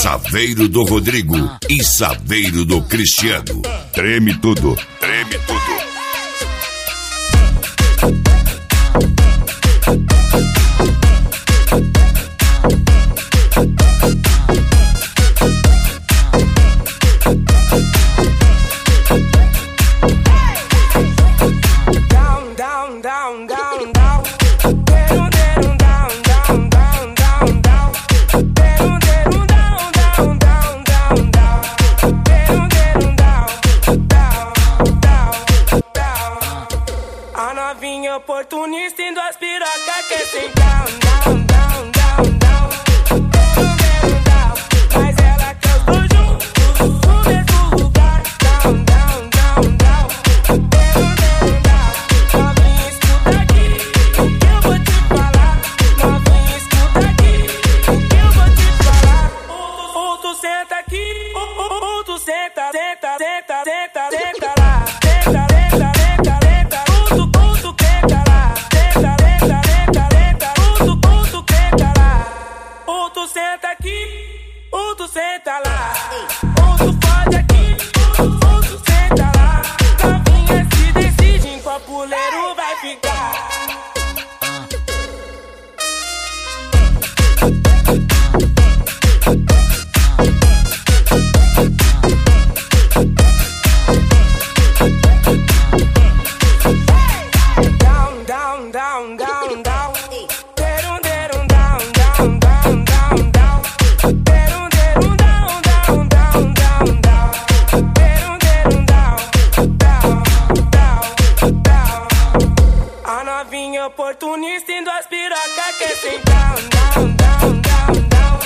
Saveiro do Rodrigo e Saveiro do Cristiano. Treme tudo, treme tudo. Oportunista indo as piroca que sem down, down, down, down, down. Mas ela quer os dois juntos no mesmo lugar. Down, down, down, down. Novinha, escuta aqui o que eu vou te falar. Novinha, escuta aqui o que eu vou te falar. Tu senta aqui, tu senta, senta, senta, senta, senta lá. Senta aqui, tu senta lá. Tu pode aqui, tu senta lá. Novinha se decide em qual puleiro vai ficar. Down, down, down, down, down. Oportunista indo as piroca que sem down, down, down, down, down.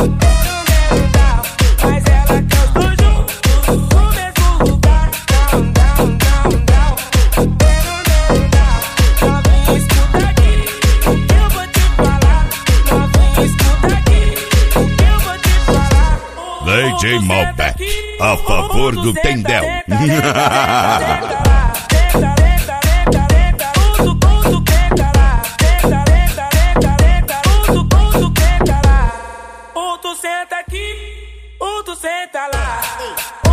Mas ela quer os dois juntos no mesmo lugar. Down, down, down, down. Novinha, escuta aqui o que eu vou te falar. Novinha, escuta aqui o que eu vou te falar. DJ Malbec, a favor do Tendel. Tu senta aqui, tu senta lá.